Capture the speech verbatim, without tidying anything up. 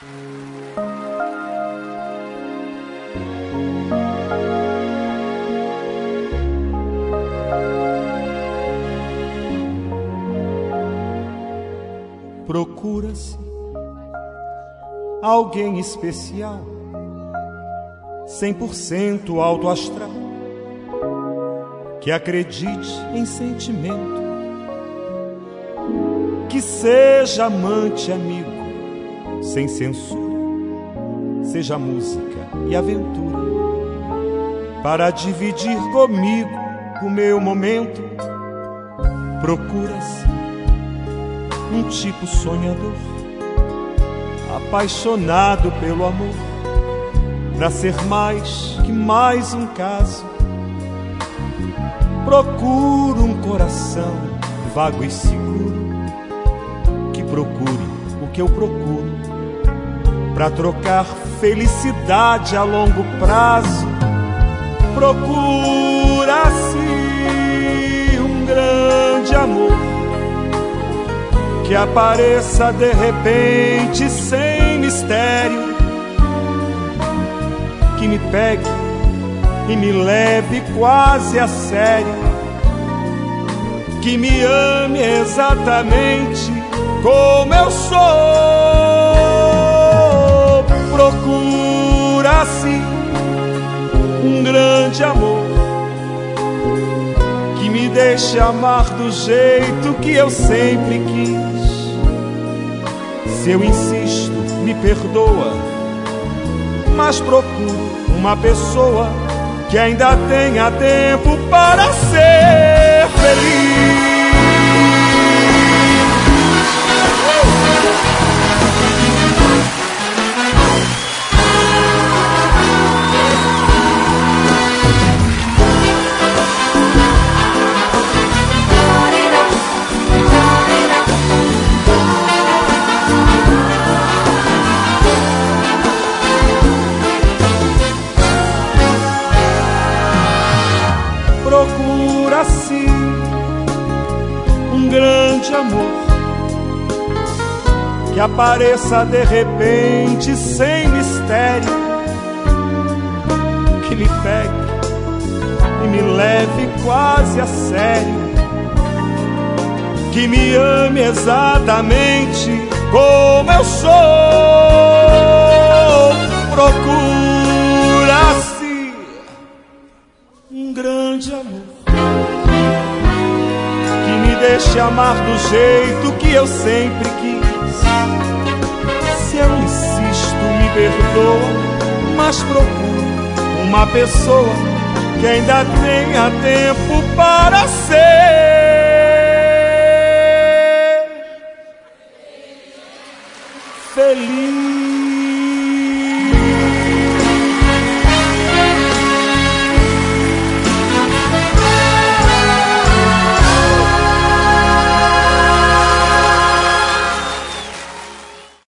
Procura-se alguém especial, cem por cento alto astral, que acredite em sentimento, que seja amante, amigo, sem censura, seja música e aventura, para dividir comigo o meu momento. Procura-se um tipo sonhador, apaixonado pelo amor, pra ser mais que mais um caso. Procuro um coração vago e seguro, que procure o que eu procuro, pra trocar felicidade a longo prazo. Procura-se um grande amor, que apareça de repente sem mistério, que me pegue e me leve quase a sério, que me ame exatamente como eu sou. Procura-se um grande amor, que me deixe amar do jeito que eu sempre quis. Se eu insisto, me perdoa, mas procuro uma pessoa que ainda tenha tempo para ser feliz. Procura-se um grande amor, que apareça de repente sem mistério, que me pegue e me leve quase a sério, que me ame exatamente como eu sou. Procura-se um grande amor, que me deixe amar do jeito que eu sempre quis. Se eu insisto, me perdoa, mas procuro uma pessoa que ainda tenha tempo para ser feliz.